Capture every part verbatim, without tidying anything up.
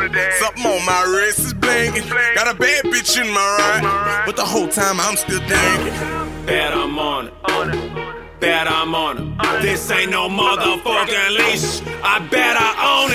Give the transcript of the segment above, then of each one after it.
Something on my wrist is blinking. Got a bad bitch in my ride, but the whole time I'm still thinking. Bet I'm on it. Bet I'm on it. This ain't no motherfucking leash. I bet I own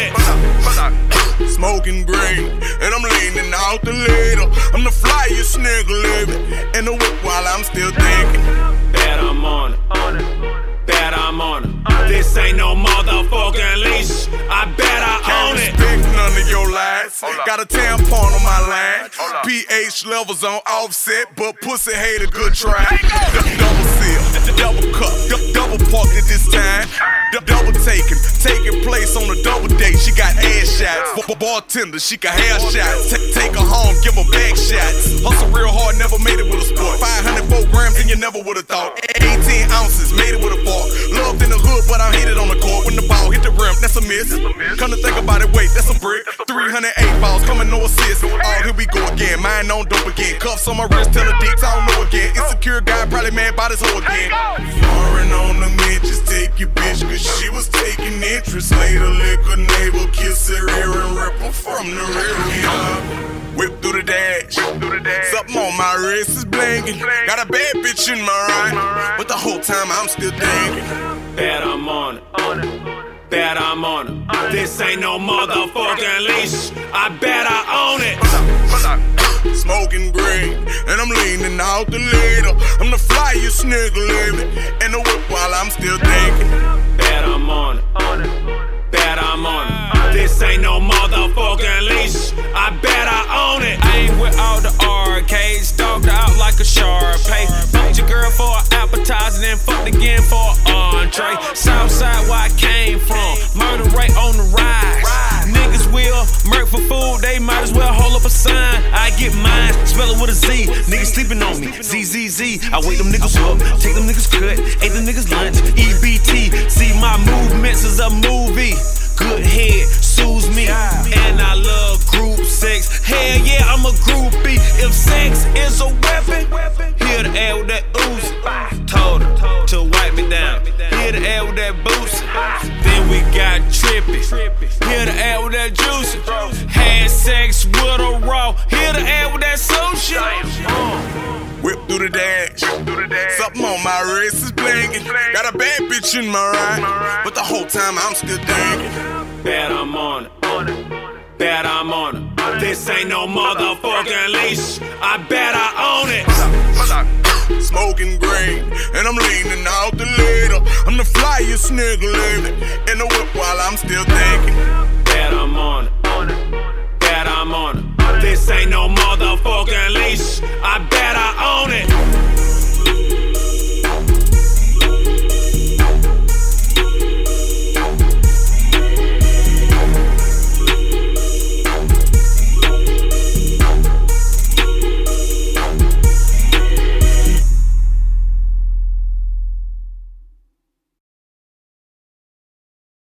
it. Smoking green, and I'm leaning out the ladle. I'm the flyest nigga living in the whip while I'm still thinking. Bet I'm on it. Bet I'm on it. This ain't no motherfucking leash. I bet I own it. Can't respect none of your lies. Got a tampon on my line. pH levels on offset, but pussy hate a good try. Double seal, double cup, double parked at this time. Double taking, taking place on a double date. She got ass shots. Bartender, she got hair shots. Take her home, give her back shots. Hustle real hard, never made it with a sport. five hundred four grams and you never would've thought. eighteen ounces, made it with a fork. Loved in the hood, but I'm hated on the court. When the ball hit the rim, that's a miss. Come to think about it, wait, that's a brick. three hundred eight balls, coming no assist. Oh, here we go again. Mine on dope again. Cuffs on my wrist, tell the dicks, I don't know again. Insecure guy, probably mad about his hoe again. Foreign on the mid, just take your bitch, cause she was taking interest. Later, lick her neighbor, kiss her ear and rip her from the rear. Yeah. Whip through the dash. Something on my wrist is blinking. Got a bad bitch in my ride, but the whole time I'm still thinking. Bet I'm on it. Bet I'm on it. This ain't no motherfucking leash. I bet I own it. Smoking green, and I'm leaning out the ladle. I'm the flyest nigga living in the whip while I'm still thinking. Bet I'm on it. Bet I'm on it. This ain't no motherfucking leash. I bet I own it. I ain't with all the arcades, dogged out like a Sharpay. Fucked your girl for an appetizer, then fucked again for an entree. Southside where I came from, murder rate on the rise. Niggas will murk for food, they might as well hold up a sign. I get mine, spell it with a Z. Niggas sleeping on me, Z Z Z. I wake them niggas up, take them niggas cut, ate them niggas lunch. E B T, see my movements is a movie. Good head soothes me, and I love group sex. Hell yeah, I'm a groupie. If sex is a weapon, here to add with that Uzi. Told her to wipe me down. Here to add with that Boosie. Then we got trippy. Here to add with that Juicy. Had sex with a raw. Here to add with that sushi. Whip through the dash. Something on my wrist is blinking. Got a bad bitch in my ride, but the whole time I'm still thinking. Bet I'm on it. Bet I'm on it. This ain't no motherfucking leash. I bet I own it. Smoking green, and I'm leaning out the ladle. I'm the flyest nigga living in the whip while I'm still thinking. Bet I'm on it. Bet I'm on it. This ain't no motherfucking